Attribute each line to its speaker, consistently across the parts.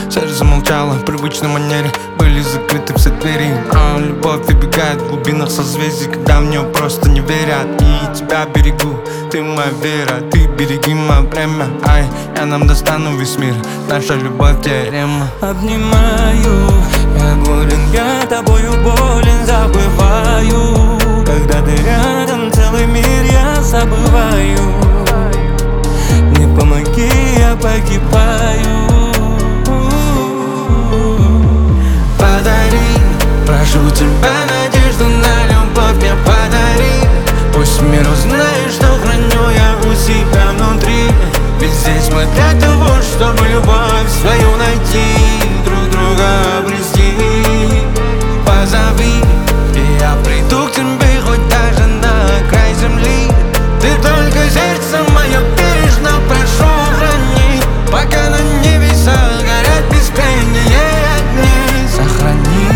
Speaker 1: Сердце молчало в привычной манере, были закрыты все двери. Любовь убегает в глубинах созвездий, когда в нее просто не верят. И тебя берегу, ты моя вера, ты береги мое время. Ай, я нам достану весь мир, наша любовь теорема.
Speaker 2: Обнимаю, я болен, я тобою болен, забываю. Когда ты рядом, целый мир я забываю. Не помоги, я погибаю.
Speaker 1: Подари, прошу тебя, надежду на любовь мне подари. Пусть мир узнает, что храню я у себя внутри. Ведь здесь мы для того, чтобы любовь свою найти, друг друга обрести. Позови, и я приду к тебе, хоть даже на край земли. Ты только сердце мое бережно прошу храни, пока на небесах горят бескрайние огни. Сохрани.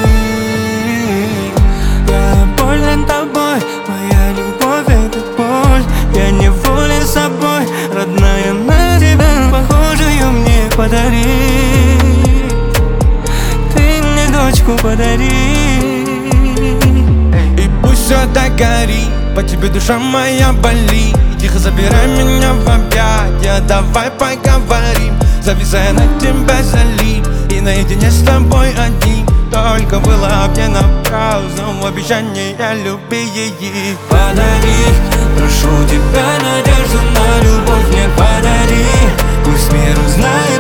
Speaker 2: Я болен тобой, моя любовь — это боль. Я неволен собой, родная, на тебя похожую мне подари. Ты мне дочку подари.
Speaker 1: И пусть все так горит, по тебе душа моя болит. Тихо забирай меня в объятия, давай поговорим. Зависая на тебя залип, и наедине с тобой одни. Только было мне напрасно обещание любви.
Speaker 2: Подари, прошу тебя, надежду на любовь мне подари. Пусть мир узнает,